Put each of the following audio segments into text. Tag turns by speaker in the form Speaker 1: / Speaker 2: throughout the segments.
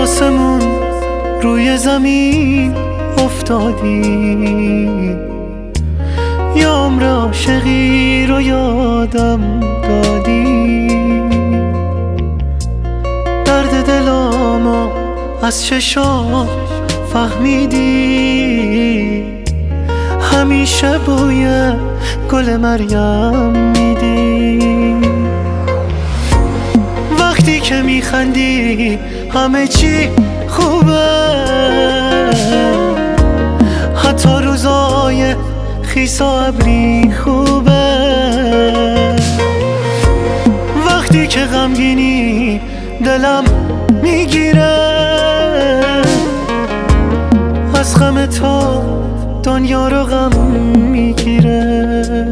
Speaker 1: آسمون روی زمین افتادی، یا عمر عاشقی رو یادم دادی. درد دلامو از چشام فهمیدی، همیشه بوی گل مریم میدی. وقتی که میخندی همه چی خوبه، حتی روزای خیس و ابری خوبه. وقتی که غمگینی دلم میگیره، از غم تو دنیا رو غم میگیره.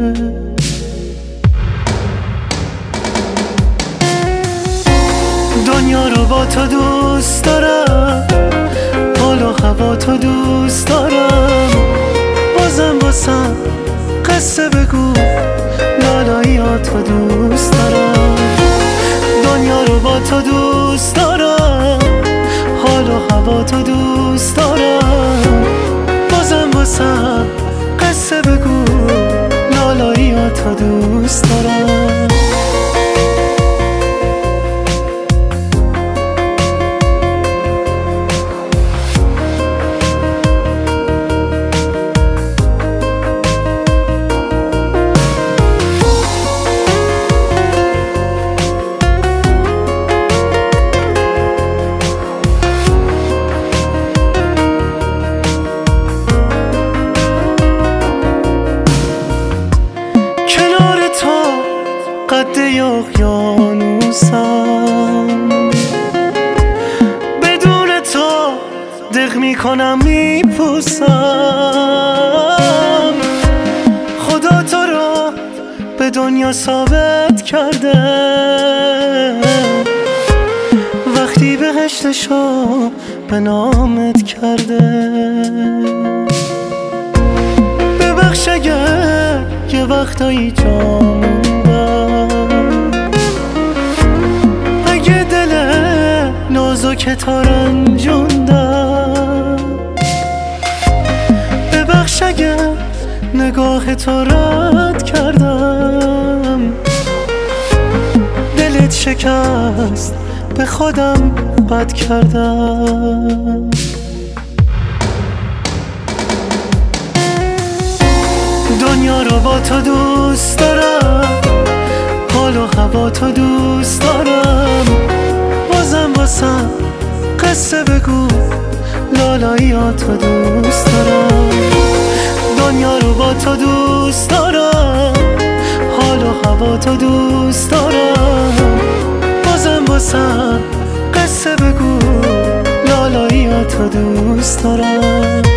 Speaker 1: دنیا رو با تو دوست دارم، حال و هوا تو دوست دارم. بازم واسم قصه بگو، لالایی ها تو دوست دارم. دنیا رو با تو دوست دارم، حال و هوا تو دوست دارم. بازم واسم قصه بگو، لالایی ها تو دوست دارم. قد اقیانوسم، بدون تو دق میکنم میپوسم. خدا تو رو به دنیا ثابت کرده، وقتی بهشتشو به نامت کرده. ببخش اگر یه وقتایی جامون، که تا رنجوندم. ببخش اگر نگاه تو رد کردم، دلت شکست به خودم بد کردم. دنیا رو با تو دوست دارم، حال و هوا تو دوست دارم. بازم واسم قصه بگو، لالایی ها تو دوست دارم. دنیا رو با تو دوست دارم، حال و هوا تو دوست دارم. بازم واسم قصه بگو، لالایی ها تو دوست دارم.